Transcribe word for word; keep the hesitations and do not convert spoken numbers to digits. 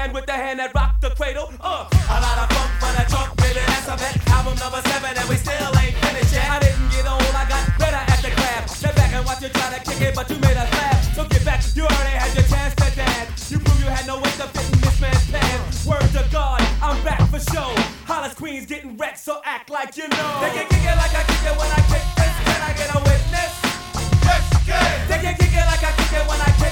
man with the hand that rocked the cradle. Uh, a lot of funk for the trunk, baby, that's a bet. Album number seven and we still ain't finished yet. I didn't get old, I got better at the crab. Step back and watch you try to kick it, but you made us laugh. So get back, you already had your chance to dance. You proved you had no way to fit in this man's pants. Word to God, I'm back for show. Hollis Queen's getting wrecked, so act like you know. They can kick it like I kick it when I kick this. Can I get a witness? Yes, you can. They can kick it like I kick it when I kick